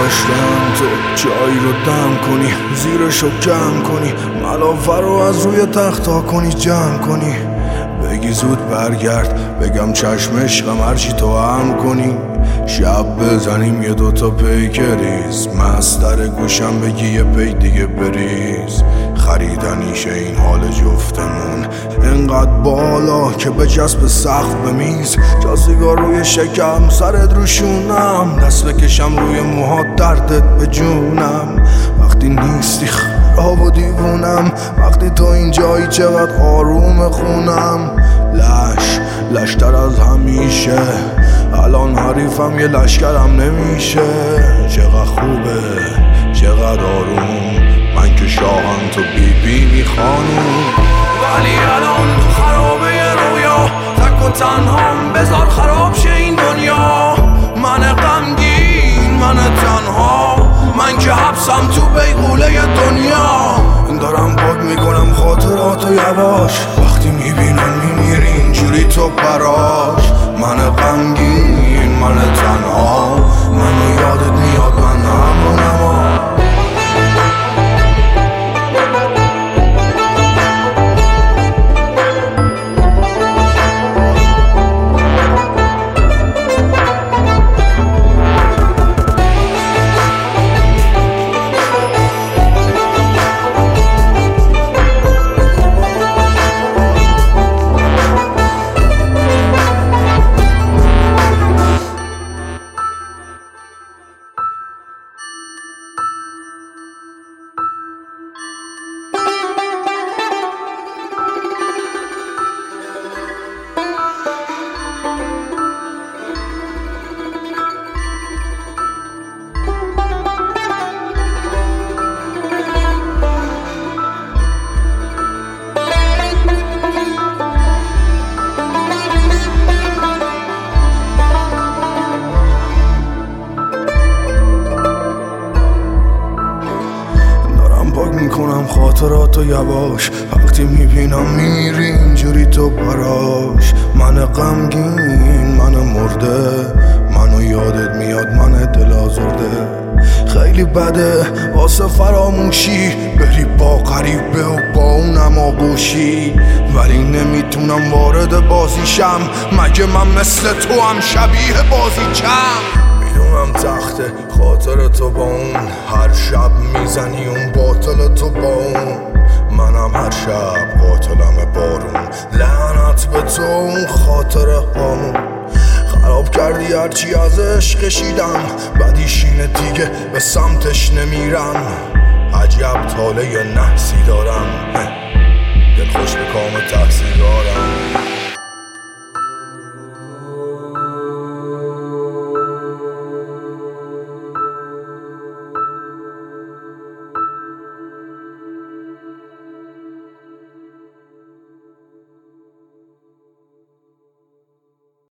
داشتم تو جایی رو دم کنی، زیرشو کم کنی، ملافه رو از روی تختا کنی جمع کنی، بگی زود برگرد بگم چشم عشقم هرچی تو هم کنی، شب بزنیم یه دوتا پیکریز، مستر گوشم بگی یه پی دیگه بریز، خریدنیشه این حال جفتمون انقدر بالا که به جسب سخت بمیز، جا سیگار روی شکم سرت رو شونم، دست بکشم روی موهات دردت به جونم، وقتی نیستی خراب و دیوونم، وقتی تو اینجایی چقدر آروم خونم، لشتر از همیشه، الان حریفم یه لشکرم نمیشه، چقدر خوبه چقدر آروم، من که شاهم تو بی خانوم، ولی الان تو خرابه رویا، تک و تنهام بذار خراب شه این دنیا، من غمگین من تنها، من که حبسم تو بیغوله دنیا، دارم پاک میکنم خاطراتو یواش، وقتی میبینم میمیری اینجوری تو براش، من غمگین من تنها، منو یادت میاد من همونم. میکنم خاطراتو یواش، وقتی میبینم میمیری اینجوری تو براش، من غمگین من مرده، منو یادت میاد من دل آزرده، خیلی بده واسه فراموشی بری با غریبه و با اونم آغوشی، ولی نمیتونم وارد بازیشم، مگه من مثل تو هم شبیه بازیچم، میدونم تخت خاطر تو با اون، هر شب میزنی اون باطل تو با اون، منم هر شب قاتلم بارون، لعنت به تو اون خاطره هامون، خراب کردی هرچی از عشق کشیدم، بدیشینه دیگه به سمتش نمیرم، عجب طاله نحسی دارم، دل خوش به کام تحصیل دارم.